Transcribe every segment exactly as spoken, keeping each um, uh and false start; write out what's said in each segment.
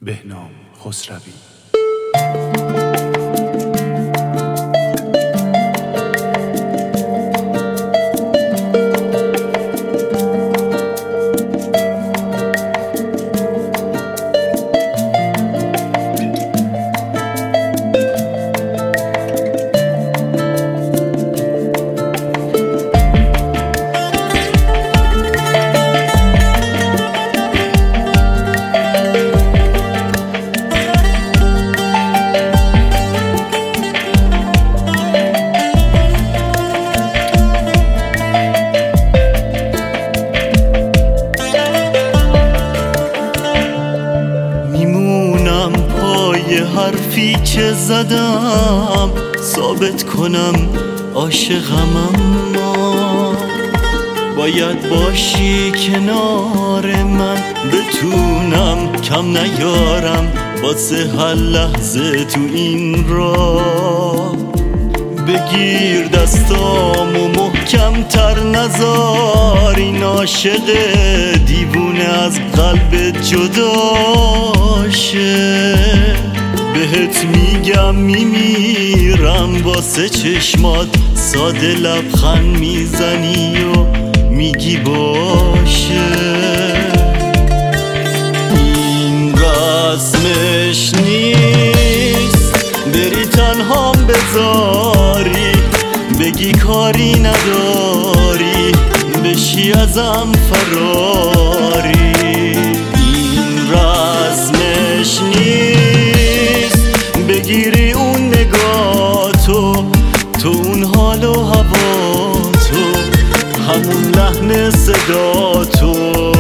بهنام خسروی. حرفی که زدم ثابت کنم عاشقم، اما باید باشی کنار من، بتونم کم نیارم واسه هر لحظه تو این راه. بگیر دستامو محکم تر نذار، این عاشق دیوونه از قلب جداشه. بهت میگم میمیرم واسه چشمات، ساده لبخند میزنی و میگی باشه. این رسمش نیست بری تنهام بذاری، بگی کاری نداری بشی ازم فراری. این رسمش نیست بگیری اون نگاتو، تو اون حال و هوا تو، همون لحن صدا تو.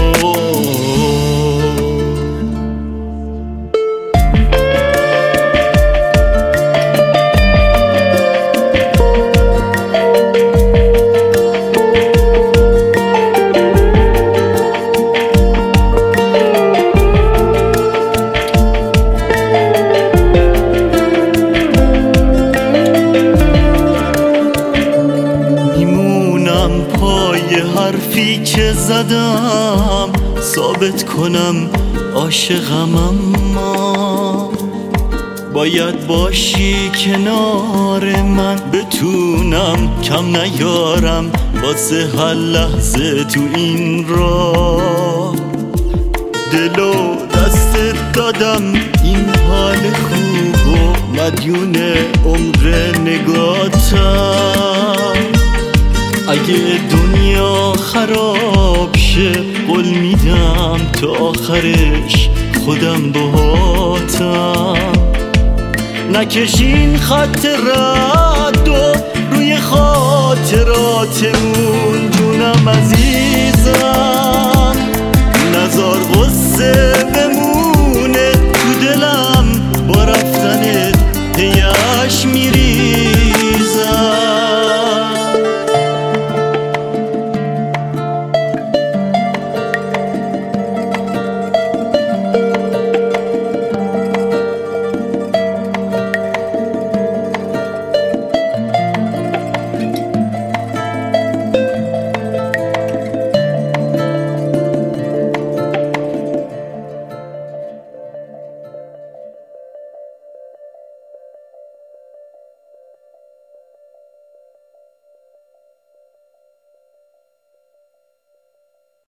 حرفی که زدم ثابت کنم عاشقم، اما باید باشی کنار من، بتونم کم نیارم واسه هر لحظه تو این راه. دل و دستت دادم این حال خوب و مدیون عمر نگاتم. اگه دنیا خراب شه قول میدم تا آخرش خودم باهاتم. نکشین خط رد و روی خاطراتمون جونم عزیزم.